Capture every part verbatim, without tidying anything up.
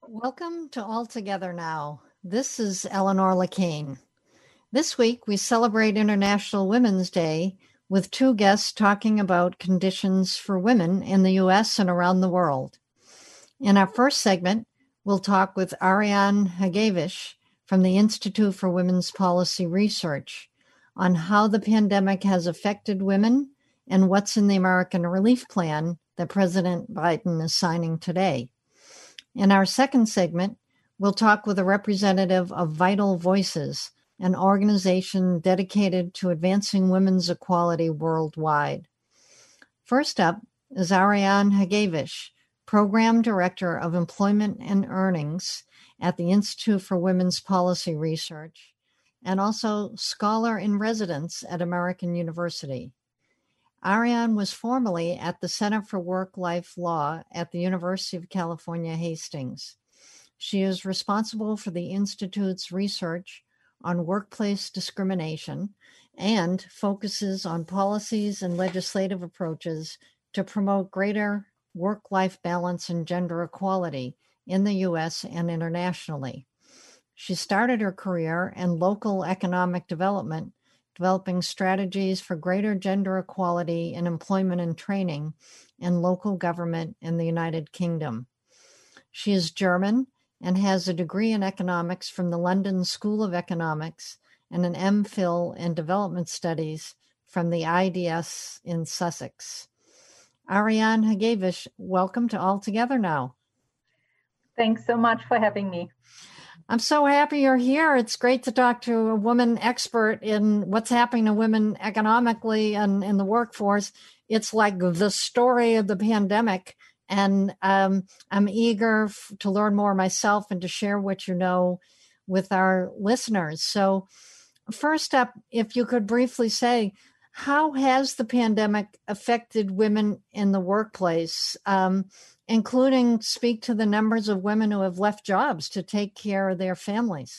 Welcome to All Together Now. This is Eleanor LaCane. This week we celebrate International Women's Day with two guests talking about conditions for women in the U S and around the world. In our first segment, we'll talk with Ariane Hagevich from the Institute for Women's Policy Research on how the pandemic has affected women and what's in the American Relief Plan that President Biden is signing today. In our second segment, we'll talk with a representative of Vital Voices, an organization dedicated to advancing women's equality worldwide. First up is Ariane Hagevich, Program Director of Employment and Earnings at the Institute for Women's Policy Research, and also Scholar in Residence at American University. Ariane was formerly at the Center for Work-Life Law at the University of California, Hastings. She is responsible for the Institute's research on workplace discrimination and focuses on policies and legislative approaches to promote greater work-life balance and gender equality in the U S and internationally. She started her career in local economic development, developing strategies for greater gender equality in employment and training in local government in the United Kingdom. She is German and has a degree in economics from the London School of Economics and an M Phil in development studies from the I D S in Sussex. Ariane Hagevich, welcome to All Together Now. Thanks so much for having me. I'm so happy you're here. It's great to talk to a woman expert in what's happening to women economically and in the workforce. It's like the story of the pandemic. And um, I'm eager f- to learn more myself and to share what you know with our listeners. So first up, if you could briefly say, how has the pandemic affected women in the workplace, um, including speak to the numbers of women who have left jobs to take care of their families?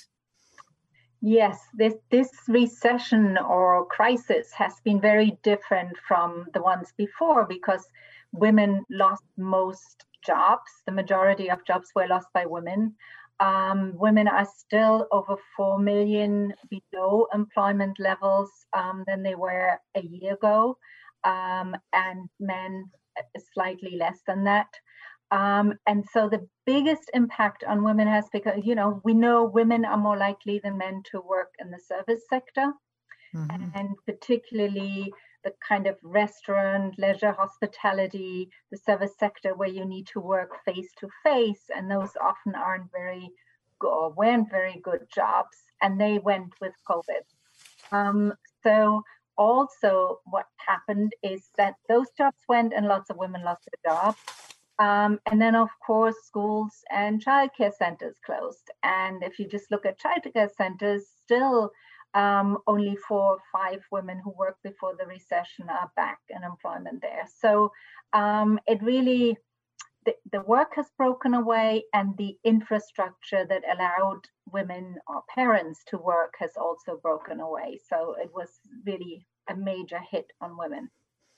Yes, this, this recession or crisis has been very different from the ones before because women lost most jobs. The majority of jobs were lost by women. Um, women are still over four million below employment levels um, than they were a year ago, um, and men slightly less than that. Um, and so the biggest impact on women has because, you know, we know women are more likely than men to work in the service sector, mm-hmm. and particularly the kind of restaurant, leisure, hospitality, the service sector where you need to work face to face, and those often aren't very good or weren't very good jobs, and they went with COVID. Um, so also what happened is that those jobs went and lots of women lost their jobs. Um, and then, of course, schools and childcare centers closed. And if you just look at childcare centers, still um, only four or five women who worked before the recession are back in employment there. So um, it really, the, the work has broken away, and the infrastructure that allowed women or parents to work has also broken away. So it was really a major hit on women.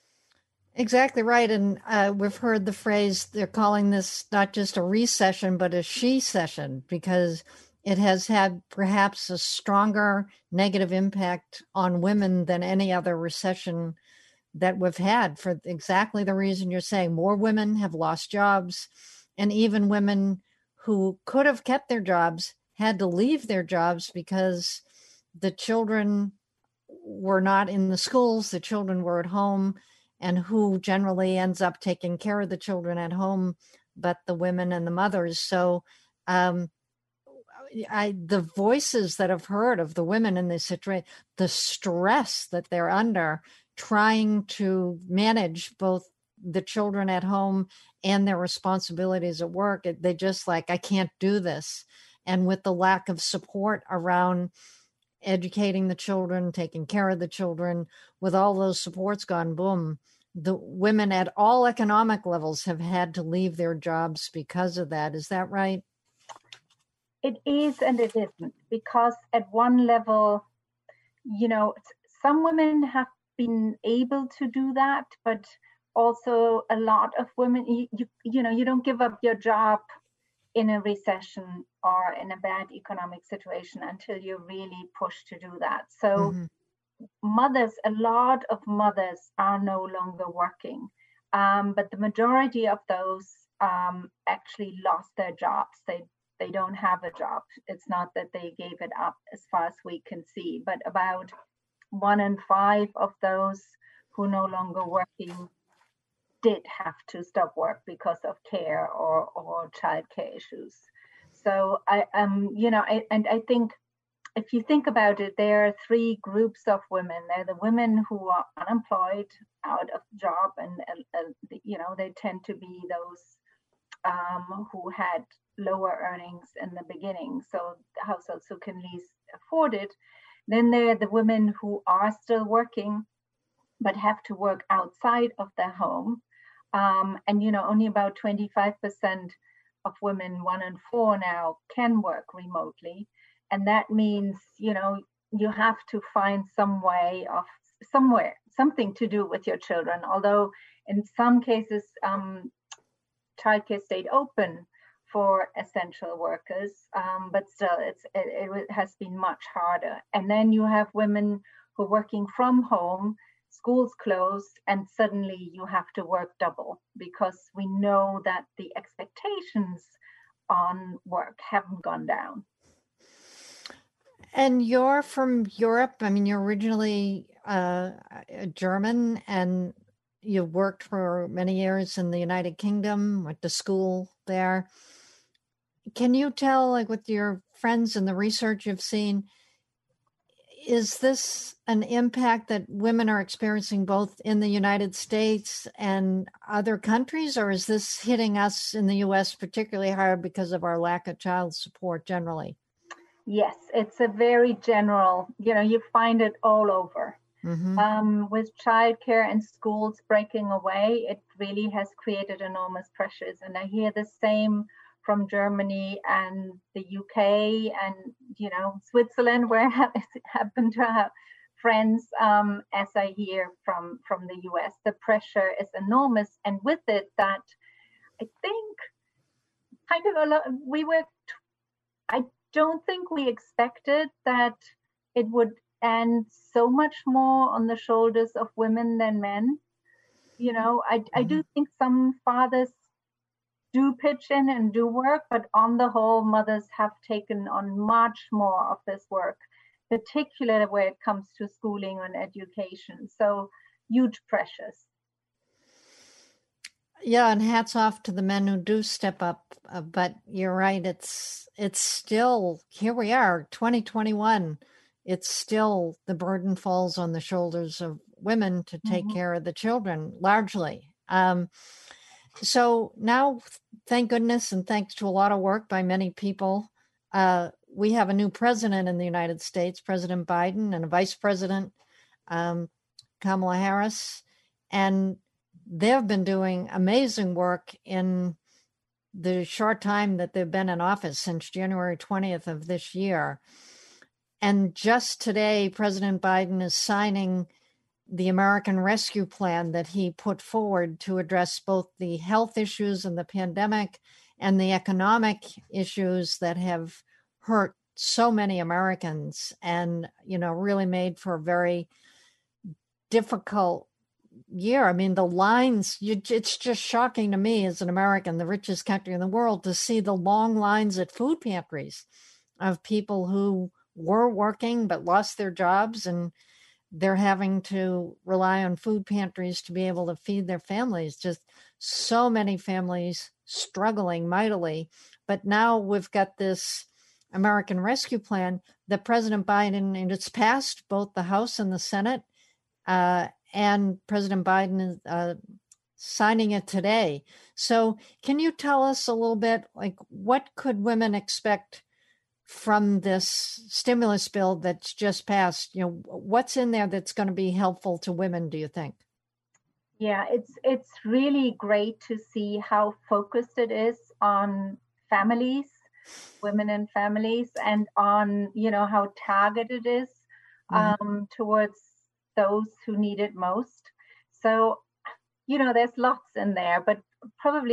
Exactly right. And uh, we've heard the phrase, they're calling this not just a recession, but a she-session, because it has had perhaps a stronger negative impact on women than any other recession that we've had, for exactly the reason you're saying. More women have lost jobs, and even women who could have kept their jobs had to leave their jobs because the children were not in the schools, the children were at home. And who generally ends up taking care of the children at home, but the women and the mothers. So um, I, the voices that I've heard of the women in this situation, the stress that they're under trying to manage both the children at home and their responsibilities at work, they just like, I can't do this. And with the lack of support around educating the children, taking care of the children, with all those supports gone, boom, the women at all economic levels have had to leave their jobs because of that. Is that right? It is and it isn't, because at one level, you know, some women have been able to do that, but also a lot of women, you, you, you know, you don't give up your job in a recession or in a bad economic situation until you're really pushed to do that. So Mm-hmm. mothers, a lot of mothers are no longer working, um, but the majority of those um, actually lost their jobs. They they don't have a job. It's not that they gave it up, as far as we can see, but about one in five of those who no longer working did have to stop work because of care or or childcare issues. So I um you know I, and I think if you think about it, there are three groups of women. They're the women who are unemployed, out of job, and uh, uh, you know they tend to be those um, who had lower earnings in the beginning, so households who can least afford it. Then there are the women who are still working, but have to work outside of their home. Um, and, you know, only about twenty-five percent of women, one in four now, can work remotely. And that means, you know, you have to find some way of somewhere, something to do with your children. Although in some cases, um, childcare stayed open for essential workers, um, but still it's, it, it has been much harder. And then you have women who are working from home, schools closed, and suddenly you have to work double because we know that the expectations on work haven't gone down. And you're from Europe. I mean, you're originally uh, German, and you worked for many years in the United Kingdom, went to school there. Can you tell, like with your friends and the research you've seen, is this an impact that women are experiencing both in the United States and other countries, or is this hitting us in the U S particularly hard because of our lack of child support generally? Yes, it's a very general, you know, you find it all over. Mm-hmm. Um, with childcare and schools breaking away, it really has created enormous pressures. And I hear the same from Germany and the U K and, you know, Switzerland, where I happen to have friends, um, as I hear from, from the U S. The pressure is enormous. And with it, that I think kind of a lot, we were, I don't think we expected that it would end so much more on the shoulders of women than men. You know, I, mm-hmm. I do think some fathers do pitch in and do work, but on the whole, mothers have taken on much more of this work, particularly when it comes to schooling and education. So huge pressures. Yeah, and hats off to the men who do step up. Uh, but you're right, it's it's still, here we are, twenty twenty-one. It's still, the burden falls on the shoulders of women to take mm-hmm. care of the children, largely. Um, so now, thank goodness, and thanks to a lot of work by many people, uh, we have a new president in the United States, President Biden, and a vice president, um, Kamala Harris. And they've been doing amazing work in the short time that they've been in office, since January twentieth of this year. And just today, President Biden is signing the American Rescue Plan that he put forward to address both the health issues and the pandemic and the economic issues that have hurt so many Americans and, you know, really made for a very difficult year. I mean, the lines, you, it's just shocking to me as an American, the richest country in the world, to see the long lines at food pantries of people who were working but lost their jobs, and they're having to rely on food pantries to be able to feed their families. Just so many families struggling mightily. But now we've got this American Rescue Plan that President Biden, and it's passed both the House and the Senate, uh, and President Biden is uh, signing it today. So can you tell us a little bit, like, what could women expect from this stimulus bill that's just passed? You know, what's in there that's going to be helpful to women, do you think? Yeah, it's it's really great to see how focused it is on families, women and families, and on, you know, how targeted it is um, mm-hmm. towards those who need it most. So, you know, there's lots in there, but probably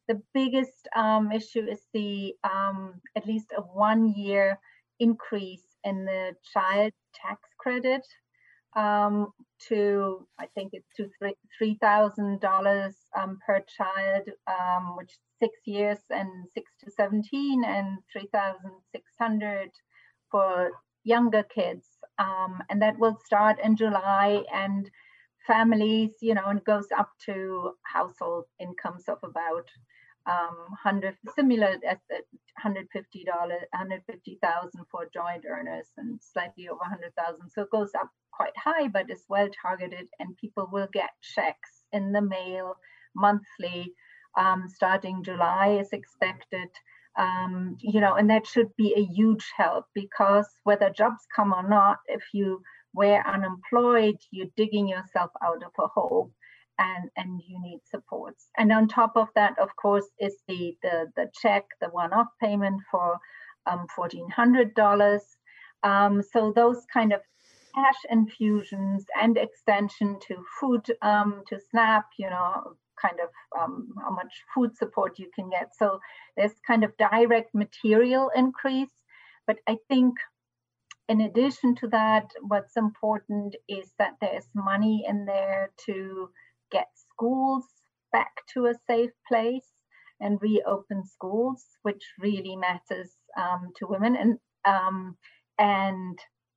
the biggest um, issue is the um, at least a one year increase in the child tax credit um, to, I think it's to three thousand dollars um, per child, um, which six years and six to seventeen, and three thousand six hundred for younger kids. Um, and that will start in July, and families, you know, and it goes up to household incomes of about um, one hundred, similar at the one hundred fifty dollars, one hundred fifty thousand for joint earners, and slightly over one hundred thousand. So it goes up quite high, but it's well targeted, and people will get checks in the mail monthly, um, starting July is expected. Um, you know, and that should be a huge help, because whether jobs come or not, if you were unemployed, you're digging yourself out of a hole, and and you need supports. And on top of that, of course, is the the the check, the one-off payment for um, fourteen hundred dollars. Um, so those kind of cash infusions and extension to food, um, to SNAP, you know, kind of um, how much food support you can get. So there's kind of direct material increase. But I think in addition to that, what's important is that there's money in there to get schools back to a safe place and reopen schools, which really matters um, to women, and um, and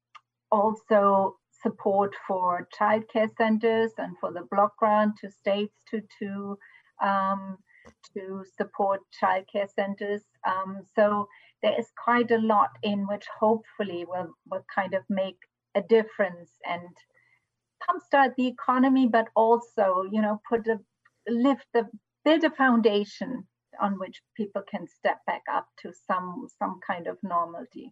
also support for childcare centers and for the block grant to states to to um, to support childcare centers. Um, so there is quite a lot in which hopefully will will kind of make a difference and jumpstart the economy, but also, you know, put a lift the build a foundation on which people can step back up to some some kind of normality.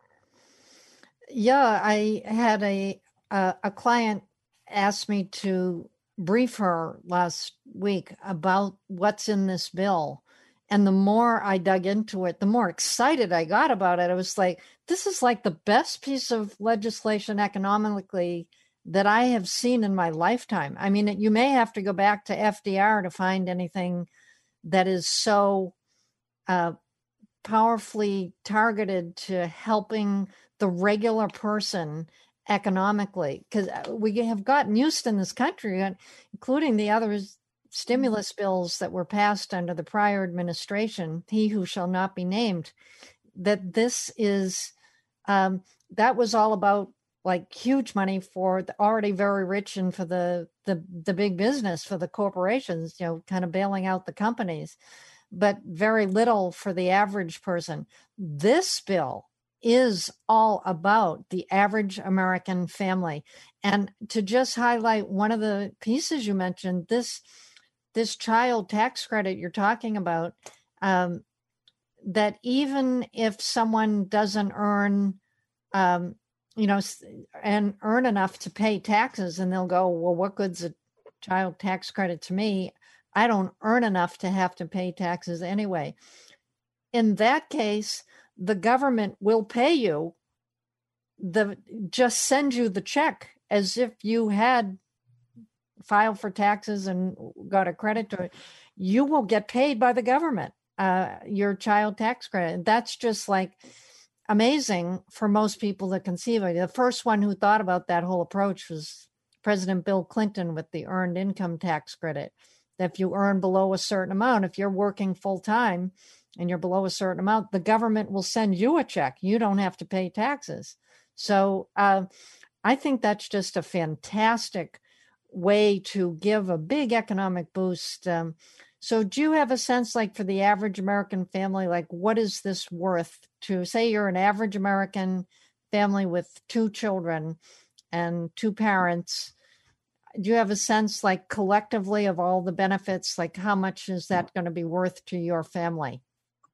Yeah, I had a a, a client ask me to brief her last week about what's in this bill. And the more I dug into it, the more excited I got about it. I was like, this is like the best piece of legislation economically that I have seen in my lifetime. I mean, you may have to go back to F D R to find anything that is so uh, powerfully targeted to helping the regular person economically, because we have gotten used in this country, including the other stimulus bills that were passed under the prior administration, he who shall not be named, that this is, um, that was all about like huge money for the already very rich and for the, the, the big business, for the corporations, you know, kind of bailing out the companies, but very little for the average person. This bill is all about the average American family. And to just highlight one of the pieces you mentioned, this this child tax credit you're talking about, um, that even if someone doesn't earn, um, you know, and earn enough to pay taxes, and they'll go, well, what good's a child tax credit to me? I don't earn enough to have to pay taxes anyway. In that case, the government will pay you, the just send you the check as if you had filed for taxes and got a credit to it. You will get paid by the government, uh, your child tax credit. That's just like amazing for most people to conceive of. The first one who thought about that whole approach was President Bill Clinton with the earned income tax credit. That if you earn below a certain amount, if you're working full time and you're below a certain amount, the government will send you a check. You don't have to pay taxes. So uh, I think that's just a fantastic way to give a big economic boost. Um, so do you have a sense, like for the average American family, like what is this worth to, say you're an average American family with two children and two parents? Do you have a sense, like collectively, of all the benefits, like how much is that going to be worth to your family?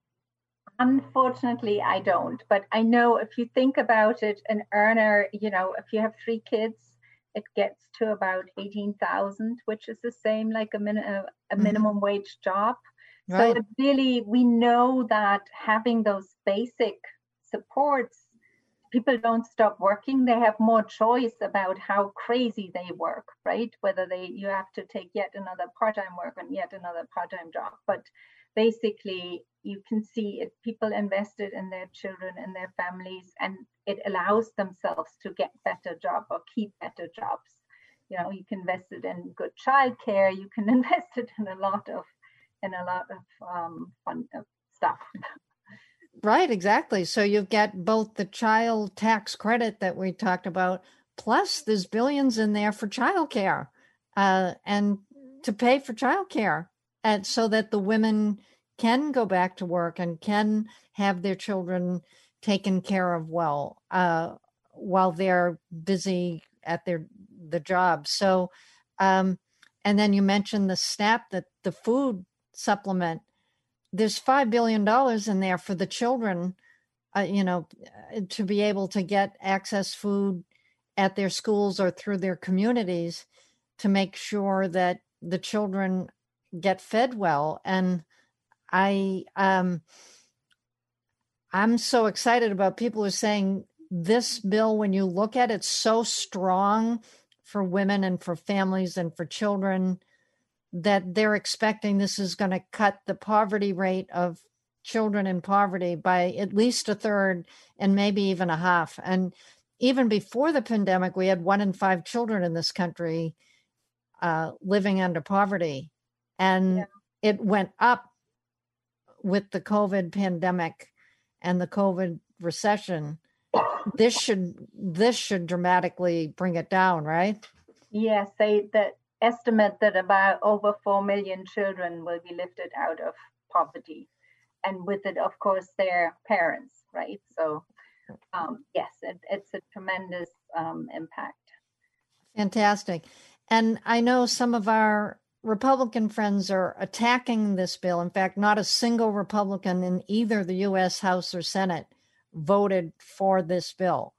Unfortunately, I don't. But I know if you think about it, an earner, you know, if you have three kids, it gets to about eighteen thousand, which is the same like a, min- a minimum mm-hmm. wage job. Right. So it really, we know that having those basic supports, people don't stop working. They have more choice about how crazy they work, right? Whether they you have to take yet another part-time work and yet another part-time job. But basically you can see it, people invested in their children and their families, and it allows themselves to get better job or keep better jobs. You know, you can invest it in good childcare, you can invest it in a lot of in a lot of um, fun uh, stuff. Right, exactly. So you get both the child tax credit that we talked about, plus there's billions in there for childcare, uh, and to pay for childcare, and so that the women can go back to work and can have their children taken care of well, uh, while they're busy at their the job. So, um, and then you mentioned the SNAP, that the food supplement. There's five billion dollars in there for the children, uh, you know, to be able to get access food at their schools or through their communities, to make sure that the children get fed well. And I, um, I'm so excited about people who are saying this bill, when you look at it, so strong for women and for families and for children, that they're expecting this is going to cut the poverty rate of children in poverty by at least a third and maybe even a half. And even before the pandemic, we had one in five children in this country uh, living under poverty. And yeah. It went up with the COVID pandemic and the COVID recession. This should this should dramatically bring it down, right? Yes, they that estimate that about over four million children will be lifted out of poverty, and with it, of course, their parents, right? So, um, yes, it, it's a tremendous um, impact. Fantastic. And I know some of our Republican friends are attacking this bill. In fact, not a single Republican in either the U S House or Senate voted for this bill.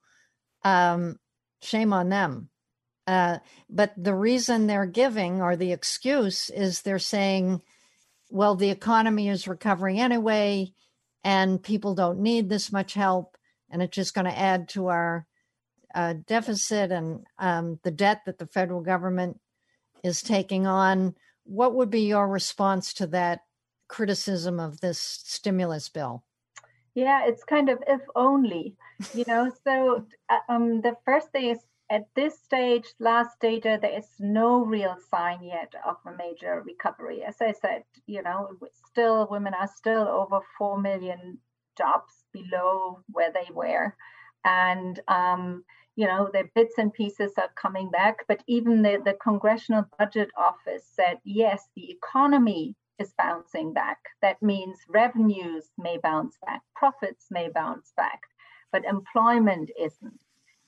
Um, shame on them. Uh, but the reason they're giving, or the excuse, is they're saying, well, the economy is recovering anyway, and people don't need this much help, and it's just going to add to our uh, deficit and um, the debt that the federal government is taking on. What would be your response to that criticism of this stimulus bill? Yeah, it's kind of if only, you know. So um, the first thing is, at this stage, last data, there is no real sign yet of a major recovery. As I said, you know, still women are still over four million jobs below where they were. And, um, you know, the bits and pieces are coming back. But even the, the Congressional Budget Office said, yes, the economy is bouncing back. That means revenues may bounce back, profits may bounce back, but employment isn't.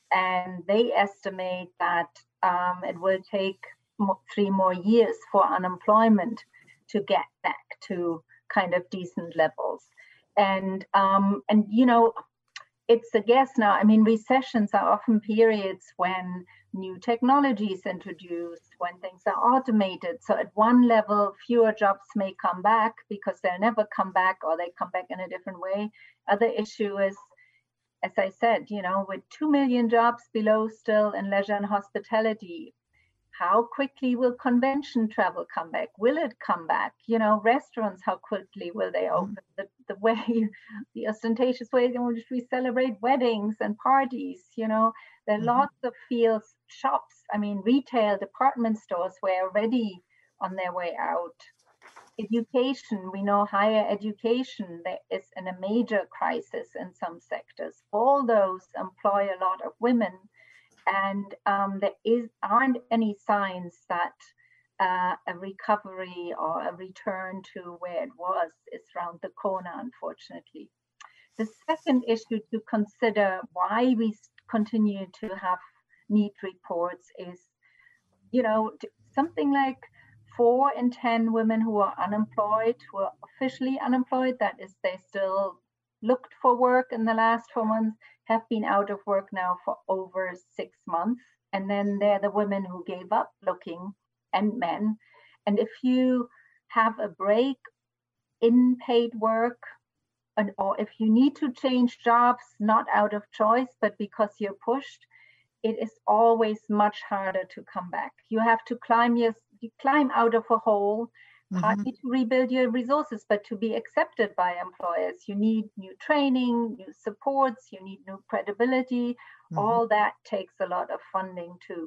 And they estimate that um, it will take mo- three more years for unemployment to get back to kind of decent levels. And, um, and you know, it's a guess now. I mean, recessions are often periods when new technology is introduced, when things are automated. So at one level, fewer jobs may come back because they'll never come back, or they come back in a different way. Other issue is, as I said, you know, with two million jobs below still in leisure and hospitality, how quickly will convention travel come back? Will it come back? You know, restaurants, how quickly will they open? The, the way, the ostentatious way in which we celebrate weddings and parties, you know, there are mm-hmm. lots of fields, shops, I mean, retail, department stores were already on their way out. Education, we know higher education there is in a major crisis in some sectors. All those employ a lot of women, and um, there is aren't any signs that uh, a recovery or a return to where it was is around the corner, unfortunately. The second issue to consider why we continue to have need reports is, you know, something like four in ten women who are unemployed, who are officially unemployed, that is, they still looked for work in the last four months, have been out of work now for over six months. And then they're the women who gave up looking, and men. And if you have a break in paid work, and, or if you need to change jobs, not out of choice, but because you're pushed, it is always much harder to come back. You have to climb your, you climb out of a hole, partly to rebuild your resources, but to be accepted by employers. You need new training, new supports, you need new credibility. Mm-hmm. All that takes a lot of funding too.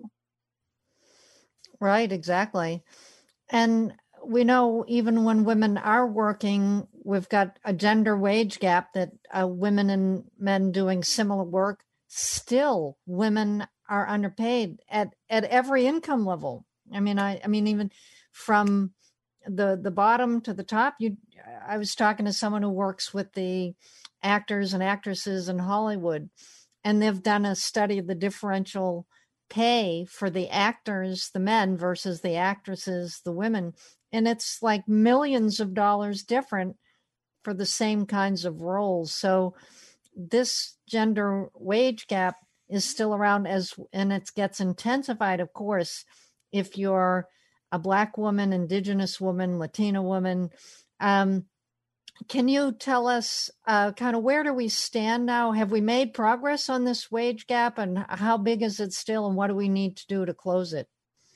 Right, exactly. And we know even when women are working, we've got a gender wage gap that uh, women and men doing similar work, still women are underpaid at, at every income level. I mean, I, I mean, even from the, the bottom to the top, you, I was talking to someone who works with the actors and actresses in Hollywood, and they've done a study of the differential pay for the actors, the men, versus the actresses, the women. And it's like millions of dollars different for the same kinds of roles. So this gender wage gap is still around, as, and it gets intensified, of course, if you're a Black woman, Indigenous woman, Latina woman. Um, Can you tell us uh, kind of where do we stand now? Have we made progress on this wage gap, and how big is it still, and what do we need to do to close it?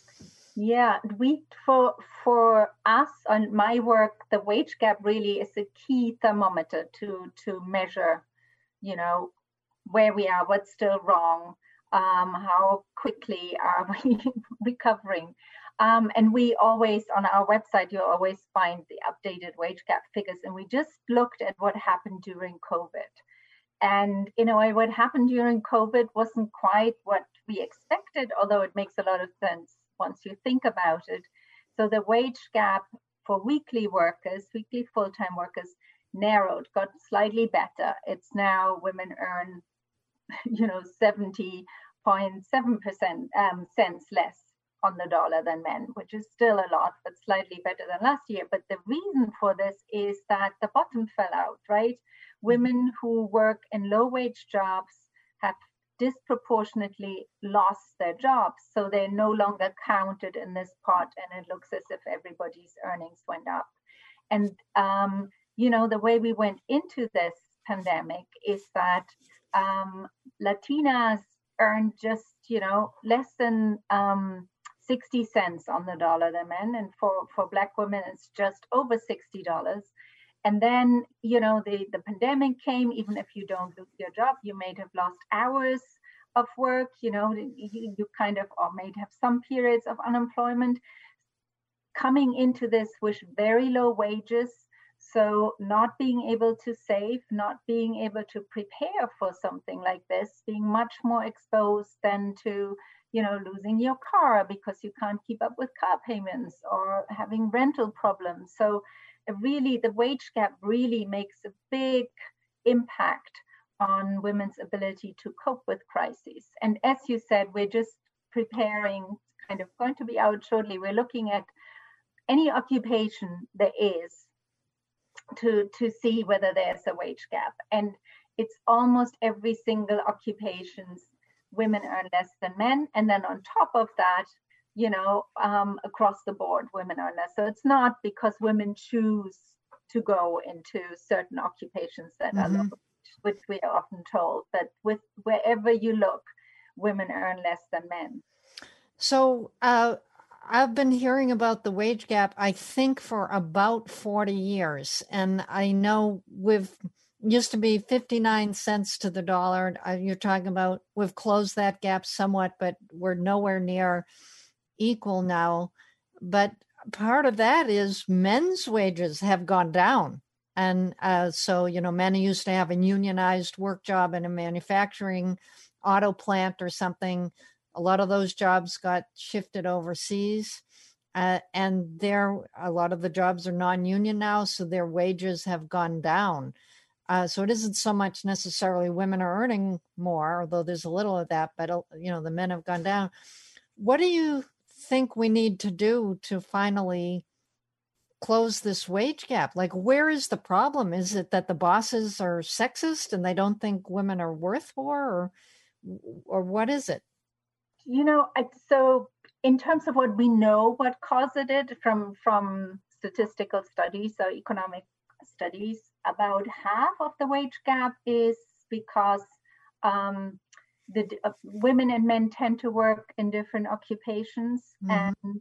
Yeah, we for for us on my work, the wage gap really is a key thermometer to to measure, you know, where we are, what's still wrong, um, how quickly are we recovering. Um, and we always, on our website, you'll always find the updated wage gap figures. And we just looked at what happened during COVID. And, you know, what happened during COVID wasn't quite what we expected, although it makes a lot of sense once you think about it. So the wage gap for weekly workers, weekly full-time workers, narrowed, got slightly better. It's now women earn, you know, seventy point seven percent um, cents less on the dollar than men, which is still a lot, but slightly better than last year. But the reason for this is that the bottom fell out, right? Women who work in low wage jobs have disproportionately lost their jobs. So they're no longer counted in this pot, and it looks as if everybody's earnings went up. And, um, you know, the way we went into this pandemic is that um, Latinas earned just, you know, less than um, sixty cents on the dollar than men. And for, for Black women, it's just over sixty dollars. And then, you know, the, the pandemic came. Even if you don't lose your job, you may have lost hours of work, you know, you, you kind of, or may have some periods of unemployment. Coming into this with very low wages, so not being able to save, not being able to prepare for something like this, being much more exposed than to, you know, losing your car because you can't keep up with car payments, or having rental problems. So really, the wage gap really makes a big impact on women's ability to cope with crises. And as you said, we're just preparing, kind of going to be out shortly. We're looking at any occupation there is to, to see whether there's a wage gap. And it's almost every single occupations, women earn less than men. And then on top of that, you know, um, across the board, women earn less. So it's not because women choose to go into certain occupations that mm-hmm. are low, which we are often told, but with wherever you look, women earn less than men. So uh, I've been hearing about the wage gap, I think, for about forty years. And I know we've used to be fifty-nine cents to the dollar. You're talking about we've closed that gap somewhat, but we're nowhere near equal now. But part of that is men's wages have gone down. And uh, so, you know, men used to have a unionized work job in a manufacturing auto plant or something. A lot of those jobs got shifted overseas. Uh, and there, a lot of the jobs are non-union now, so their wages have gone down. Uh, so it isn't so much necessarily women are earning more, although there's a little of that, but, you know, the men have gone down. What do you think we need to do to finally close this wage gap? Like, where is the problem? Is it that the bosses are sexist and they don't think women are worth more, or, or what is it? You know, so in terms of what we know, what caused it from, from statistical studies or economic studies, about half of the wage gap is because um, the uh, women and men tend to work in different occupations, mm-hmm. and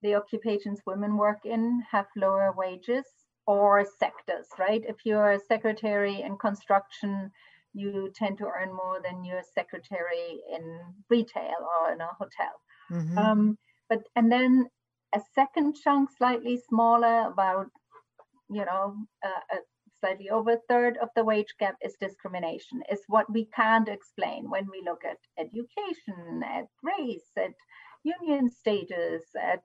the occupations women work in have lower wages, or sectors, right? If you're a secretary in construction, you tend to earn more than your secretary in retail or in a hotel. Mm-hmm. Um, but and then a second chunk, slightly smaller, about you know uh, a slightly over a third of the wage gap is discrimination. Is what we can't explain when we look at education, at race, at union status, at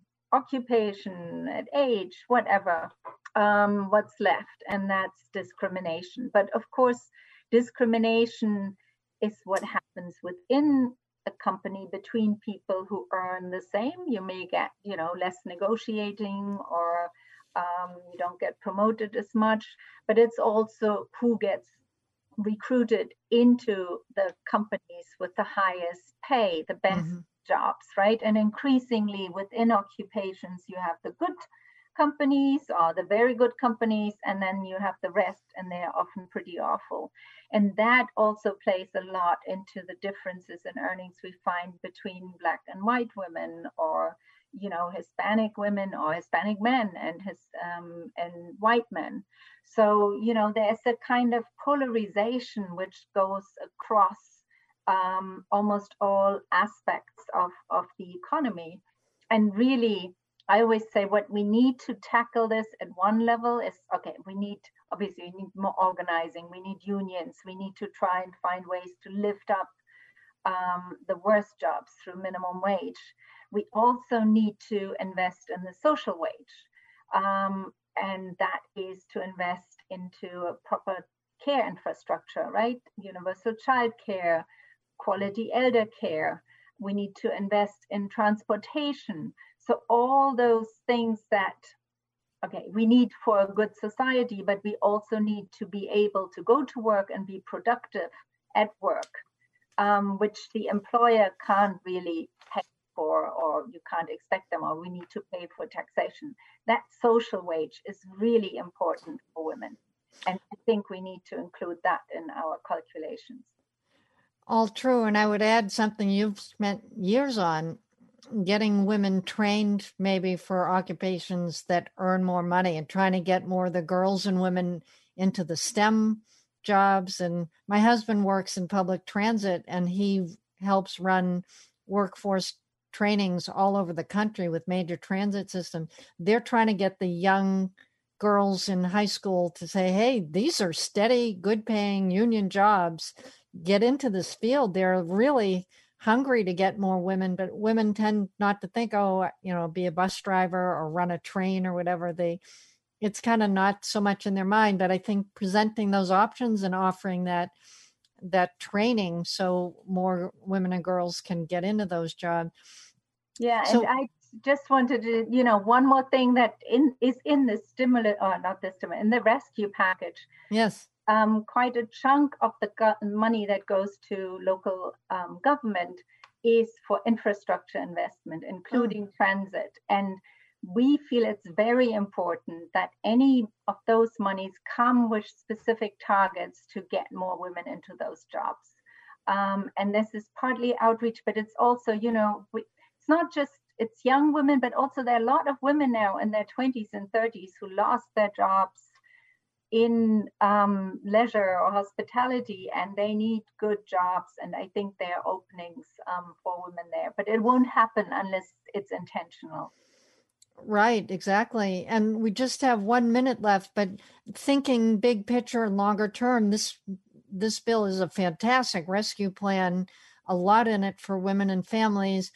occupation, at age, whatever. Um, what's left, and that's discrimination. But of course, discrimination is what happens within a company between people who earn the same. You may get, you know, less negotiating, or um, you don't get promoted as much, but it's also who gets recruited into the companies with the highest pay, the best mm-hmm. jobs, right? And increasingly within occupations, you have the good companies or the very good companies, and then you have the rest, and they're often pretty awful. And that also plays a lot into the differences in earnings we find between Black and white women, or you know Hispanic women or Hispanic men and his um, and white men. So you know there's a kind of polarization which goes across um, almost all aspects of of the economy. And really, I always say what we need to tackle this at one level is, okay, we need, obviously, we need more organizing, we need unions, we need to try and find ways to lift up um, the worst jobs through minimum wage. We also need to invest in the social wage. Um, and that is to invest into a proper care infrastructure, right? Universal childcare, quality elder care. We need to invest in transportation. So all those things that, okay, we need for a good society, but we also need to be able to go to work and be productive at work, um, which the employer can't really pay for, or you can't expect them, or we need to pay for taxation. That social wage is really important for women. And I think we need to include that in our calculations. All true. And I would add something you've spent years on, getting women trained maybe for occupations that earn more money, and trying to get more of the girls and women into the STEM jobs. And my husband works in public transit, and he helps run workforce trainings all over the country with major transit systems. They're trying to get the young girls in high school to say, hey, these are steady, good paying union jobs. Get into this field. They're really hungry to get more women, but women tend not to think, oh, you know, be a bus driver or run a train or whatever. They, it's kind of not so much in their mind. But I think presenting those options and offering that that training so more women and girls can get into those jobs. Yeah, so, and I just wanted to, you know, one more thing that in is in the stimulus, or not the stimulus, in the rescue package. Yes. Um, quite a chunk of the go- money that goes to local um, government is for infrastructure investment, including oh. transit. And we feel it's very important that any of those monies come with specific targets to get more women into those jobs. Um, and this is partly outreach, but it's also, you know, we, it's not just, it's young women, but also there are a lot of women now in their twenties and thirties who lost their jobs in um, leisure or hospitality, and they need good jobs. And I think there are openings um, for women there, but it won't happen unless it's intentional. Right, exactly. And we just have one minute left, but thinking big picture and longer term, this this bill is a fantastic rescue plan, a lot in it for women and families.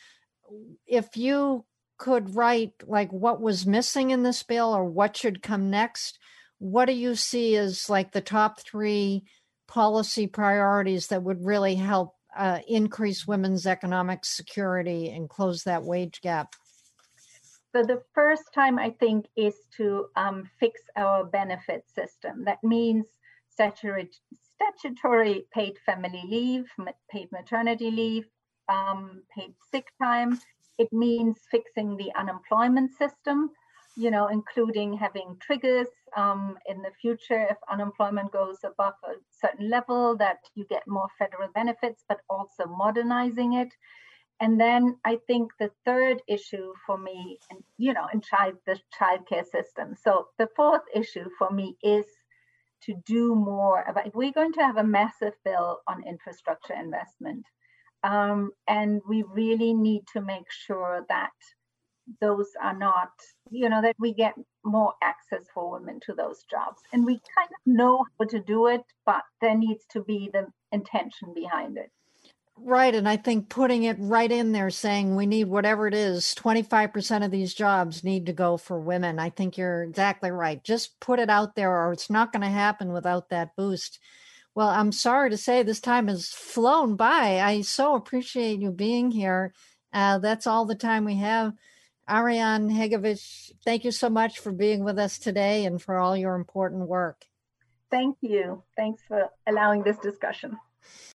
If you could write like what was missing in this bill or what should come next, what do you see as like the top three policy priorities that would really help uh, increase women's economic security and close that wage gap? So the first time, I think, is to um, fix our benefit system. That means statutory, statutory paid family leave, paid maternity leave, um, paid sick time. It means fixing the unemployment system, you know, including having triggers um, in the future if unemployment goes above a certain level, that you get more federal benefits, but also modernizing it. And then I think the third issue for me, and you know, in child the childcare system. So the fourth issue for me is to do more about. If we're going to have a massive bill on infrastructure investment, um, and we really need to make sure that those are not, you know, that we get more access for women to those jobs. And we kind of know how to do it, but there needs to be the intention behind it. Right. And I think putting it right in there saying we need whatever it is, twenty-five percent of these jobs need to go for women. I think you're exactly right. Just put it out there or it's not going to happen without that boost. Well, I'm sorry to say this time has flown by. I so appreciate you being here. Uh, that's all the time we have. Ariane Hegovich, thank you so much for being with us today and for all your important work. Thank you. Thanks for allowing this discussion.